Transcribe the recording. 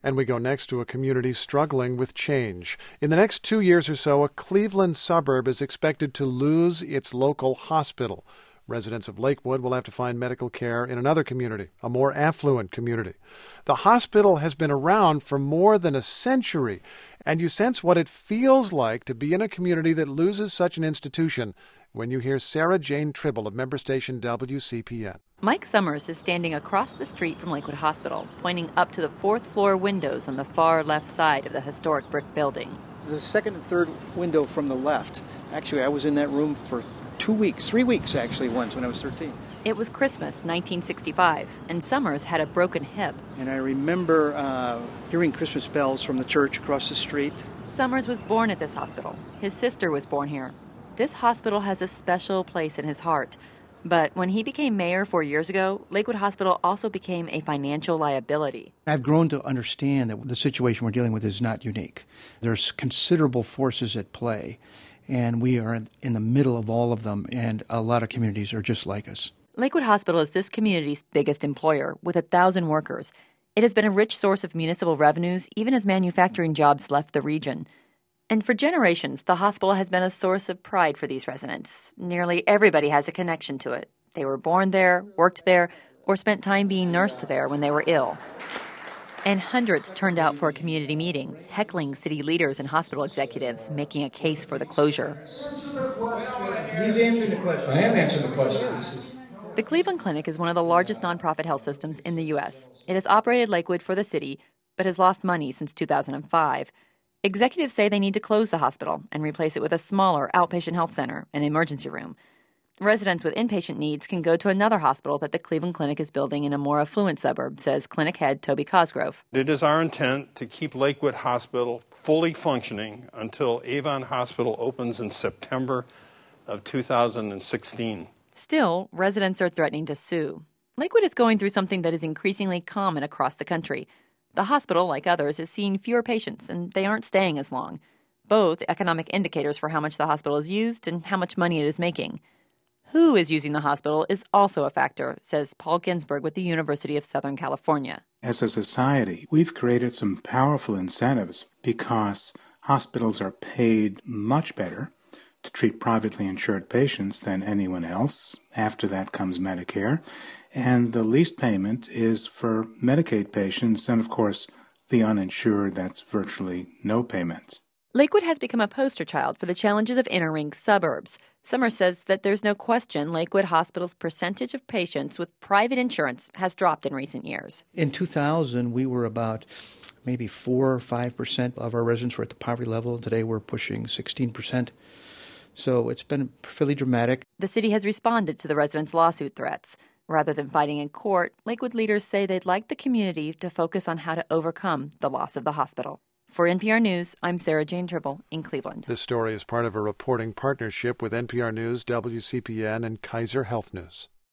And we go next to a community struggling with change. In the next 2 years or so, a Cleveland suburb is expected to lose its local hospital. Residents of Lakewood will have to find medical care in another community, a more affluent community. The hospital has been around for more than a century, and you sense what it feels like to be in a community that loses such an institution when you hear Sarah Jane Tribble of member station WCPN. Mike Summers is standing across the street from Lakewood Hospital, pointing up to the fourth-floor windows on the far left side of the historic brick building. The second and third window from the left. Actually, I was in that room for 2 weeks, 3 weeks actually once when I was 13. It was Christmas, 1965, and Summers had a broken hip. And I remember hearing Christmas bells from the church across the street. Summers was born at this hospital. His sister was born here. This hospital has a special place in his heart. But when he became mayor 4 years ago, Lakewood Hospital also became a financial liability. I've grown to understand that the situation we're dealing with is not unique. There's considerable forces at play, and we are in the middle of all of them, and a lot of communities are just like us. Lakewood Hospital is this community's biggest employer, with 1,000 workers. It has been a rich source of municipal revenues, even as manufacturing jobs left the region. And for generations, the hospital has been a source of pride for these residents. Nearly everybody has a connection to it. They were born there, worked there, or spent time being nursed there when they were ill. And hundreds turned out for a community meeting, heckling city leaders and hospital executives, making a case for the closure. He's answering the question. I am answering the question. The Cleveland Clinic is one of the largest nonprofit health systems in the U.S. It has operated Lakewood for the city, but has lost money since 2005. Executives say they need to close the hospital and replace it with a smaller outpatient health center and emergency room. Residents with inpatient needs can go to another hospital that the Cleveland Clinic is building in a more affluent suburb, says clinic head Toby Cosgrove. It is our intent to keep Lakewood Hospital fully functioning until Avon Hospital opens in September of 2016. Still, residents are threatening to sue. Lakewood is going through something that is increasingly common across the country. The hospital, like others, is seeing fewer patients, and they aren't staying as long. Both economic indicators for how much the hospital is used and how much money it is making. Who is using the hospital is also a factor, says Paul Ginsberg with the University of Southern California. As a society, we've created some powerful incentives because hospitals are paid much better to treat privately insured patients than anyone else. After that comes Medicare. And the least payment is for Medicaid patients, and of course, the uninsured, that's virtually no payment. Lakewood has become a poster child for the challenges of inner-ring suburbs. Summers says that there's no question Lakewood Hospital's percentage of patients with private insurance has dropped in recent years. In 2000, we were about maybe 4 or 5% of our residents were at the poverty level. Today, we're pushing 16%. So it's been fairly dramatic. The city has responded to the residents' lawsuit threats. Rather than fighting in court, Lakewood leaders say they'd like the community to focus on how to overcome the loss of the hospital. For NPR News, I'm Sarah Jane Tribble in Cleveland. This story is part of a reporting partnership with NPR News, WCPN, and Kaiser Health News.